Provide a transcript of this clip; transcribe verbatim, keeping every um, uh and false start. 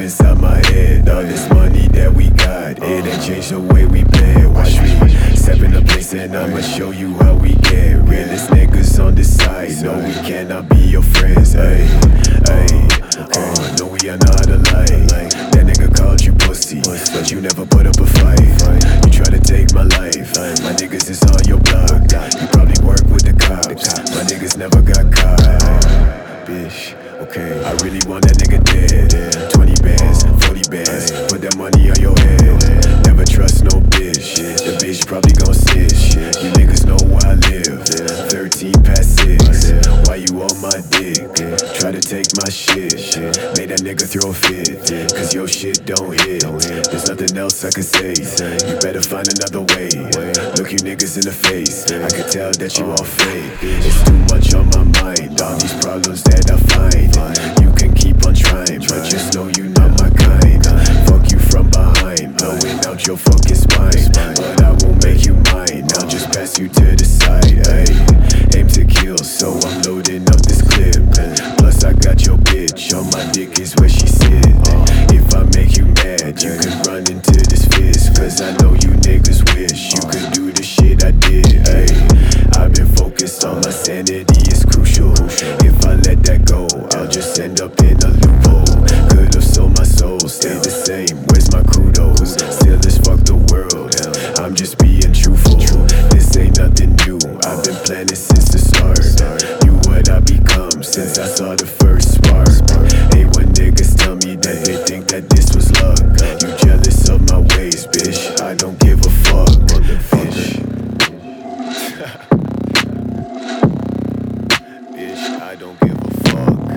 inside my head. All this money that we got, it ain't changed the way we play. Watch me step in the place and I'ma show you how we get. Realest niggas on this side, no we cannot be your friends. Ay, ay, oh, no we are not alike. That nigga called you pussy, but you never put up a fight. You try to take my life, my niggas is on your block. You probably work with the cops, my niggas never got caught. Bitch, okay, I really want that nigga dead. Twenty bands, forty bands, put that money on your head. Never trust no bitch, the bitch probably gon' sit. You niggas know where I live, thirteen past six. Why you on my dick? Try to take my shit, made that nigga throw a fit, cause your shit don't hit. There's nothing else I can say, you better find another way. Look you niggas in the face, I can tell that you all fake. It's too much on my mind, all these problems that I find. You can keep on trying, but just know you not my kind. Fuck you from behind, blowing out your fucking spine. But I won't make you mine, I'll just pass you to the side. Ay, aim to kill, so I'm loading up this clip. Plus I got your bitch, on my dick is where she sit. If I make you mad, you could run into this fist, cause I know you niggas wish you could do the shit I did. Ay, I've been focused on my sanity, it's crucial. If I let that go, I'll just end up in a loophole. Could've sold my soul, stay the same, where's my kudos? Still as fuck the world, I'm just being truthful. This ain't nothing new, I've been planning since the start. You what I become since I saw the first spark. Hey, when niggas tell me that they think that this was luck, you jealous of my ways, bitch, I don't give a fuck, bitch. Bitch, I don't give a fuck.